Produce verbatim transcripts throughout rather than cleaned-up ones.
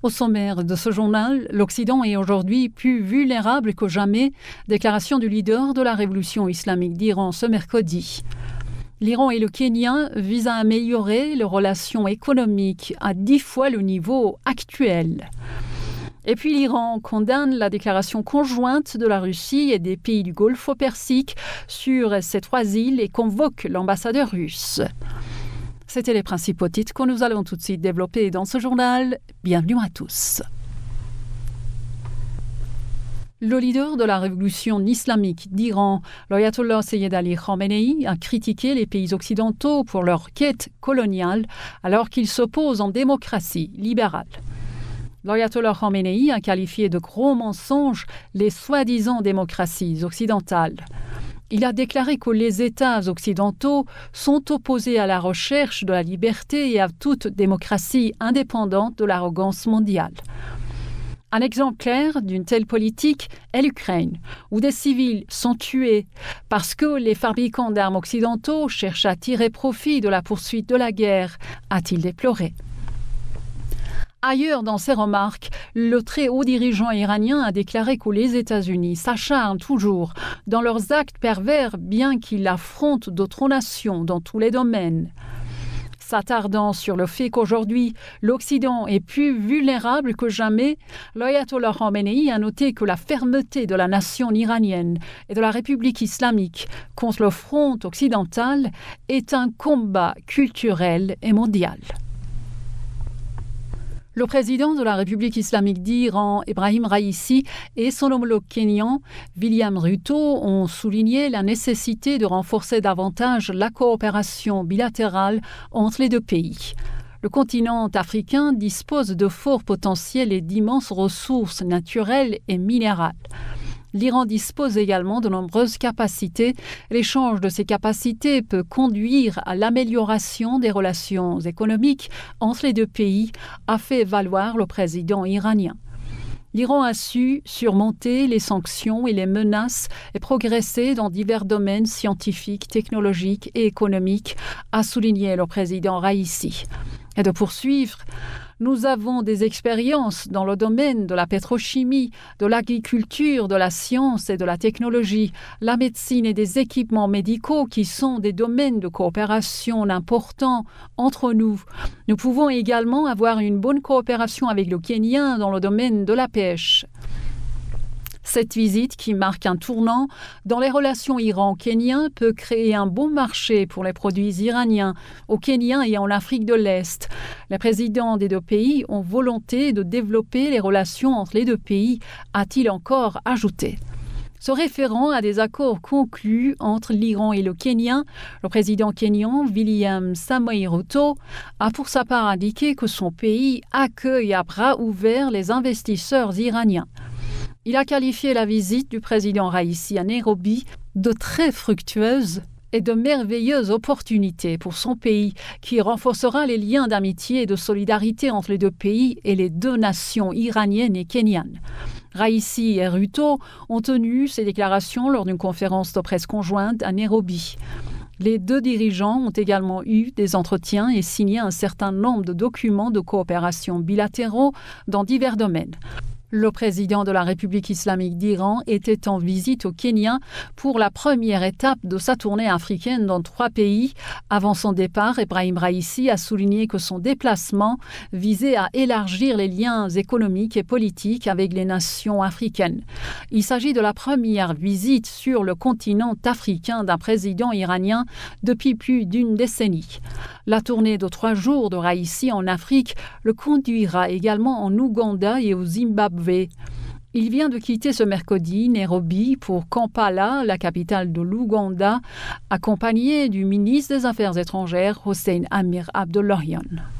Au sommaire de ce journal, l'Occident est aujourd'hui plus vulnérable que jamais. Déclaration du leader de la révolution islamique d'Iran ce mercredi. L'Iran et le Kenya visent à améliorer leurs relations économiques à dix fois le niveau actuel. Et puis l'Iran condamne la déclaration conjointe de la Russie et des pays du Golfe Persique sur ces trois îles et convoque l'ambassadeur russe. C'étaient les principaux titres que nous allons tout de suite développer dans ce journal. Bienvenue à tous. Le leader de la révolution islamique d'Iran, l'ayatollah Sayyid Ali Khamenei, a critiqué les pays occidentaux pour leur quête coloniale alors qu'ils s'opposent en démocratie libérale. L'ayatollah Khamenei a qualifié de gros mensonges les soi-disant démocraties occidentales. Il a déclaré que les États occidentaux sont opposés à la recherche de la liberté et à toute démocratie indépendante de l'arrogance mondiale. Un exemple clair d'une telle politique est l'Ukraine, où des civils sont tués parce que les fabricants d'armes occidentaux cherchent à tirer profit de la poursuite de la guerre, a-t-il déploré. Ailleurs dans ses remarques, le très haut dirigeant iranien a déclaré que les États-Unis s'acharnent toujours dans leurs actes pervers bien qu'ils affrontent d'autres nations dans tous les domaines. S'attardant sur le fait qu'aujourd'hui, l'Occident est plus vulnérable que jamais, l'ayatollah Khamenei a noté que la fermeté de la nation iranienne et de la République islamique contre le front occidental est un combat culturel et mondial. Le président de la République islamique d'Iran, Ebrahim Raïssi, et son homologue kényan, William Ruto, ont souligné la nécessité de renforcer davantage la coopération bilatérale entre les deux pays. Le continent africain dispose de forts potentiels et d'immenses ressources naturelles et minérales. L'Iran dispose également de nombreuses capacités. L'échange de ces capacités peut conduire à l'amélioration des relations économiques entre les deux pays, a fait valoir le président iranien. L'Iran a su surmonter les sanctions et les menaces et progresser dans divers domaines scientifiques, technologiques et économiques, a souligné le président Raïssi. Et de poursuivre, nous avons des expériences dans le domaine de la pétrochimie, de l'agriculture, de la science et de la technologie, la médecine et des équipements médicaux qui sont des domaines de coopération importants entre nous. Nous pouvons également avoir une bonne coopération avec le Kenya dans le domaine de la pêche. Cette visite, qui marque un tournant dans les relations iran-kéniennes, peut créer un bon marché pour les produits iraniens au Kenya et en Afrique de l'Est. Les présidents des deux pays ont volonté de développer les relations entre les deux pays, a-t-il encore ajouté. Se référant à des accords conclus entre l'Iran et le Kenya, le président kényan William Samoei Ruto a pour sa part indiqué que son pays accueille à bras ouverts les investisseurs iraniens. Il a qualifié la visite du président Raïssi à Nairobi de très fructueuse et de merveilleuse opportunité pour son pays qui renforcera les liens d'amitié et de solidarité entre les deux pays et les deux nations iraniennes et kenyanes. Raïssi et Ruto ont tenu ces déclarations lors d'une conférence de presse conjointe à Nairobi. Les deux dirigeants ont également eu des entretiens et signé un certain nombre de documents de coopération bilatéraux dans divers domaines. Le président de la République islamique d'Iran était en visite au Kenya pour la première étape de sa tournée africaine dans trois pays. Avant son départ, Ebrahim Raïssi a souligné que son déplacement visait à élargir les liens économiques et politiques avec les nations africaines. Il s'agit de la première visite sur le continent africain d'un président iranien depuis plus d'une décennie. La tournée de trois jours de Raïssi en Afrique le conduira également en Ouganda et au Zimbabwe. Il vient de quitter ce mercredi Nairobi pour Kampala, la capitale de l'Ouganda, accompagné du ministre des Affaires étrangères Hossein Amir Abdollahian.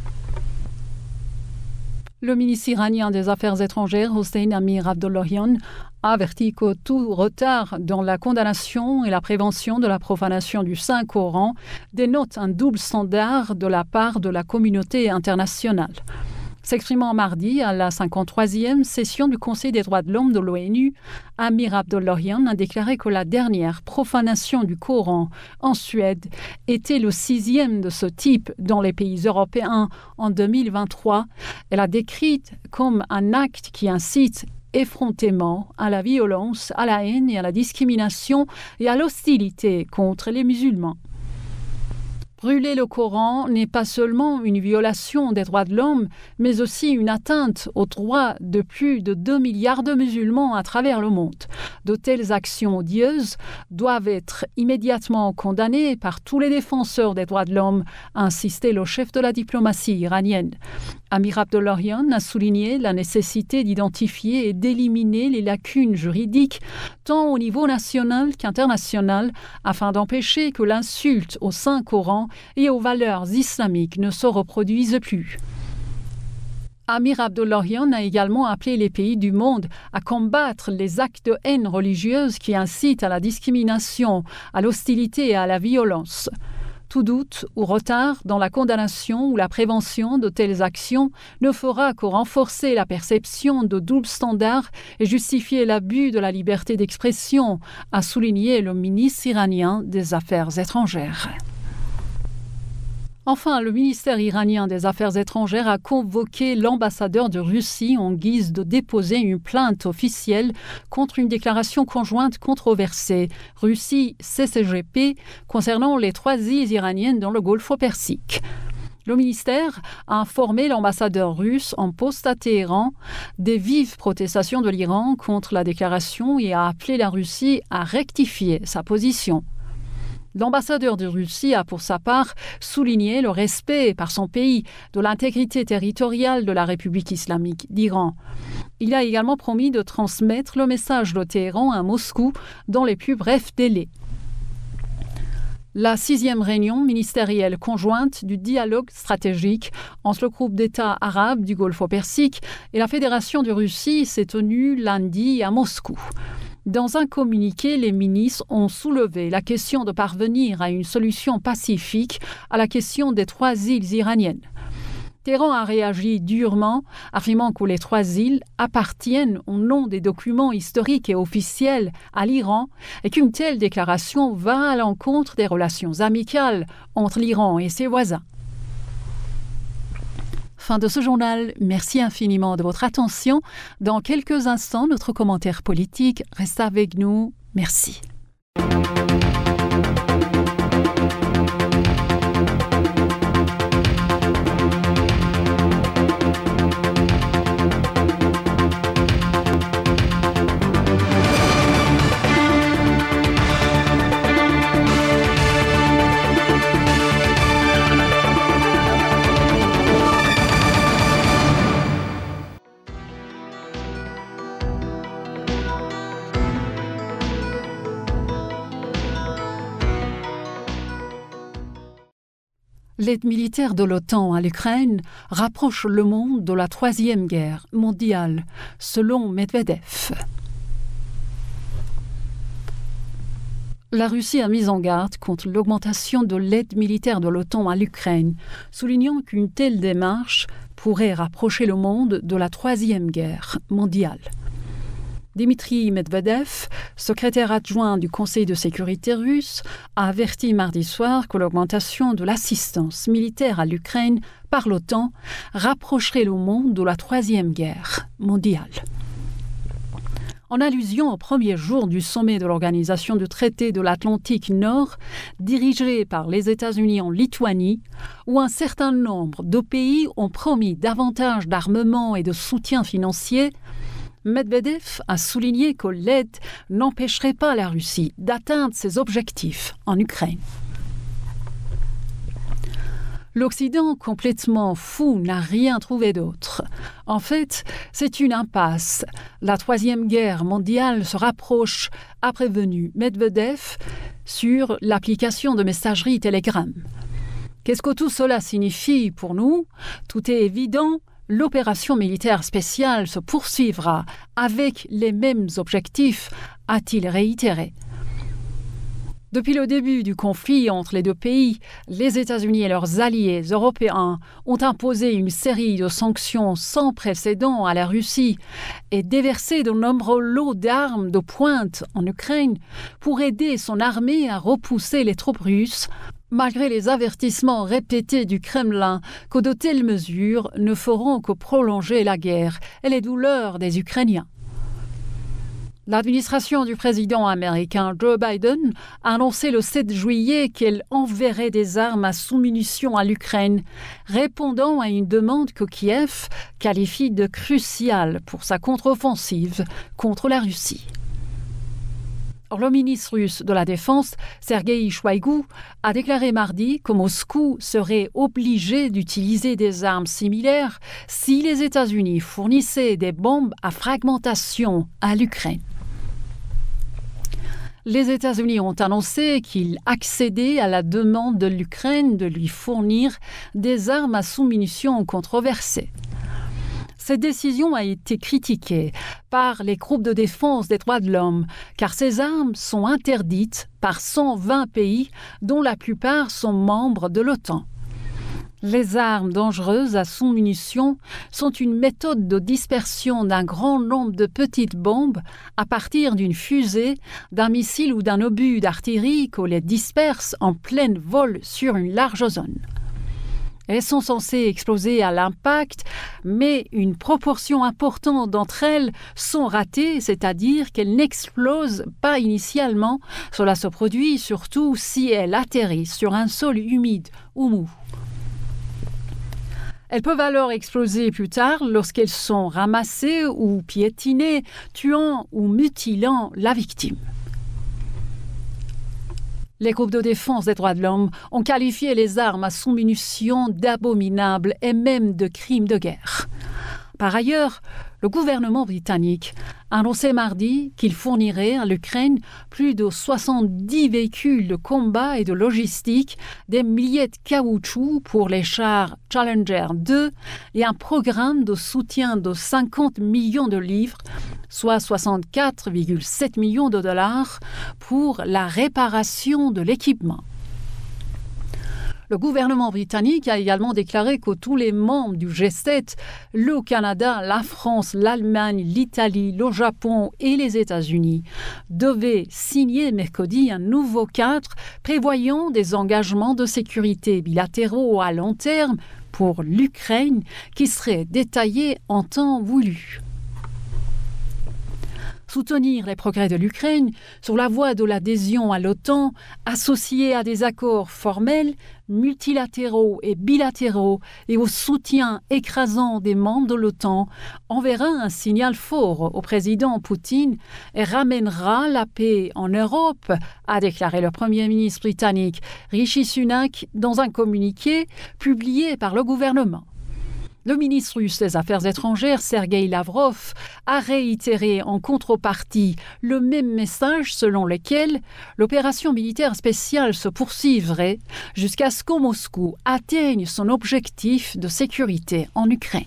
Le ministre iranien des Affaires étrangères Hossein Amir Abdollahian a averti que tout retard dans la condamnation et la prévention de la profanation du Saint-Coran dénote un double standard de la part de la communauté internationale. S'exprimant mardi à la cinquante-troisième session du Conseil des droits de l'homme de l'ONU, Amir Abdollahian a déclaré que la dernière profanation du Coran en Suède était le sixième de ce type dans les pays européens en deux mille vingt-trois. Elle a décrit comme un acte qui incite effrontément à la violence, à la haine et à la discrimination et à l'hostilité contre les musulmans. Brûler le Coran n'est pas seulement une violation des droits de l'homme, mais aussi une atteinte aux droits de plus de deux milliards de musulmans à travers le monde. De telles actions odieuses doivent être immédiatement condamnées par tous les défenseurs des droits de l'homme, a insisté le chef de la diplomatie iranienne. Amir Abdollahian a souligné la nécessité d'identifier et d'éliminer les lacunes juridiques, tant au niveau national qu'international, afin d'empêcher que l'insulte au Saint-Coran et aux valeurs islamiques ne se reproduisent plus. Amir Abdollahian a également appelé les pays du monde à combattre les actes de haine religieuse qui incitent à la discrimination, à l'hostilité et à la violence. Tout doute ou retard dans la condamnation ou la prévention de telles actions ne fera que renforcer la perception de double standard et justifier l'abus de la liberté d'expression, a souligné le ministre iranien des Affaires étrangères. Enfin, le ministère iranien des Affaires étrangères a convoqué l'ambassadeur de Russie en guise de déposer une plainte officielle contre une déclaration conjointe controversée Russie-C C G P concernant les trois îles iraniennes dans le Golfe Persique. Le ministère a informé l'ambassadeur russe en poste à Téhéran des vives protestations de l'Iran contre la déclaration et a appelé la Russie à rectifier sa position. L'ambassadeur de Russie a pour sa part souligné le respect par son pays de l'intégrité territoriale de la République islamique d'Iran. Il a également promis de transmettre le message de Téhéran à Moscou dans les plus brefs délais. La sixième réunion ministérielle conjointe du dialogue stratégique entre le groupe d'États arabes du Golfe Persique et la Fédération de Russie s'est tenue lundi à Moscou. Dans un communiqué, les ministres ont soulevé la question de parvenir à une solution pacifique à la question des trois îles iraniennes. Téhéran a réagi durement, affirmant que les trois îles appartiennent au nom des documents historiques et officiels à l'Iran et qu'une telle déclaration va à l'encontre des relations amicales entre l'Iran et ses voisins. Fin de ce journal. Merci infiniment de votre attention. Dans quelques instants, notre commentaire politique. Reste avec nous. Merci. L'aide militaire de l'OTAN à l'Ukraine rapproche le monde de la Troisième Guerre mondiale, selon Medvedev. La Russie a mis en garde contre l'augmentation de l'aide militaire de l'OTAN à l'Ukraine, soulignant qu'une telle démarche pourrait rapprocher le monde de la Troisième Guerre mondiale. Dmitri Medvedev, secrétaire adjoint du Conseil de sécurité russe, a averti mardi soir que l'augmentation de l'assistance militaire à l'Ukraine par l'OTAN rapprocherait le monde de la Troisième Guerre mondiale. En allusion au premier jour du sommet de l'Organisation du traité de l'Atlantique Nord, dirigé par les États-Unis en Lituanie, où un certain nombre de pays ont promis davantage d'armement et de soutien financier, Medvedev a souligné que l'aide n'empêcherait pas la Russie d'atteindre ses objectifs en Ukraine. L'Occident, complètement fou, n'a rien trouvé d'autre. En fait, c'est une impasse. La Troisième Guerre mondiale se rapproche, a prévenu Medvedev sur l'application de messagerie Telegram. Qu'est-ce que tout cela signifie pour nous ? Tout est évident. L'opération militaire spéciale se poursuivra avec les mêmes objectifs, a-t-il réitéré. Depuis le début du conflit entre les deux pays, les États-Unis et leurs alliés européens ont imposé une série de sanctions sans précédent à la Russie et déversé de nombreux lots d'armes de pointe en Ukraine pour aider son armée à repousser les troupes russes, malgré les avertissements répétés du Kremlin que de telles mesures ne feront que prolonger la guerre et les douleurs des Ukrainiens. L'administration du président américain Joe Biden a annoncé le sept juillet qu'elle enverrait des armes à sous-munitions à l'Ukraine, répondant à une demande que Kiev qualifie de cruciale pour sa contre-offensive contre la Russie. Or, le ministre russe de la Défense, Sergueï Shoïgu, a déclaré mardi que Moscou serait obligé d'utiliser des armes similaires si les États-Unis fournissaient des bombes à fragmentation à l'Ukraine. Les États-Unis ont annoncé qu'ils accédaient à la demande de l'Ukraine de lui fournir des armes à sous-munitions controversées. Cette décision a été critiquée par les groupes de défense des droits de l'homme, car ces armes sont interdites par cent vingt pays, dont la plupart sont membres de l'OTAN. Les armes dangereuses à sous-munitions sont une méthode de dispersion d'un grand nombre de petites bombes à partir d'une fusée, d'un missile ou d'un obus d'artillerie qu'on les disperse en plein vol sur une large zone. Elles sont censées exploser à l'impact, mais une proportion importante d'entre elles sont ratées, c'est-à-dire qu'elles n'explosent pas initialement. Cela se produit surtout si elles atterrissent sur un sol humide ou mou. Elles peuvent alors exploser plus tard lorsqu'elles sont ramassées ou piétinées, tuant ou mutilant la victime. Les groupes de défense des droits de l'homme ont qualifié les armes à sous-munitions d'abominables et même de crimes de guerre. Par ailleurs, le gouvernement britannique a annoncé mardi qu'il fournirait à l'Ukraine plus de soixante-dix véhicules de combat et de logistique, des milliers de caoutchouc pour les chars Challenger deux et un programme de soutien de cinquante millions de livres, soit soixante-quatre virgule sept millions de dollars, pour la réparation de l'équipement. Le gouvernement britannique a également déclaré que tous les membres du G sept, le Canada, la France, l'Allemagne, l'Italie, le Japon et les États-Unis, devaient signer mercredi un nouveau cadre prévoyant des engagements de sécurité bilatéraux à long terme pour l'Ukraine qui seraient détaillés en temps voulu. Soutenir les progrès de l'Ukraine sur la voie de l'adhésion à l'OTAN, associée à des accords formels, multilatéraux et bilatéraux et au soutien écrasant des membres de l'OTAN, enverra un signal fort au président Poutine et ramènera la paix en Europe, a déclaré le Premier ministre britannique Rishi Sunak dans un communiqué publié par le gouvernement. Le ministre russe des Affaires étrangères, Sergueï Lavrov, a réitéré en contrepartie le même message selon lequel l'opération militaire spéciale se poursuivrait jusqu'à ce que Moscou atteigne son objectif de sécurité en Ukraine.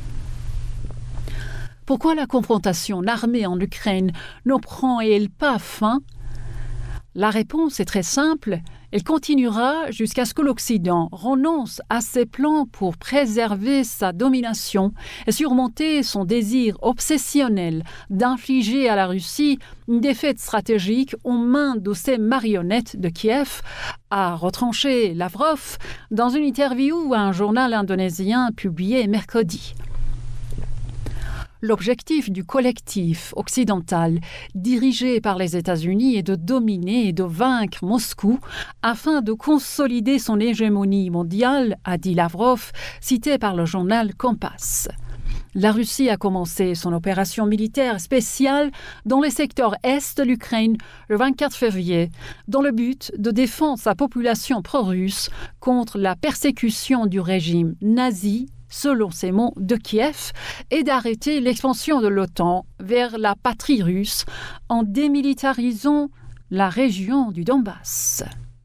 Pourquoi la confrontation armée en Ukraine ne prend-elle pas fin ? La réponse est très simple. Elle continuera jusqu'à ce que l'Occident renonce à ses plans pour préserver sa domination et surmonter son désir obsessionnel d'infliger à la Russie une défaite stratégique aux mains de ses marionnettes de Kiev, a retranché Lavrov dans une interview à un journal indonésien publié mercredi. L'objectif du collectif occidental dirigé par les États-Unis est de dominer et de vaincre Moscou afin de consolider son hégémonie mondiale, a dit Lavrov, cité par le journal Compass. La Russie a commencé son opération militaire spéciale dans le secteur est de l'Ukraine le vingt-quatre février, dans le but de défendre sa population pro-russe contre la persécution du régime nazi, selon ces mots, de Kiev, et d'arrêter l'expansion de l'OTAN vers la patrie russe en démilitarisant la région du Donbass.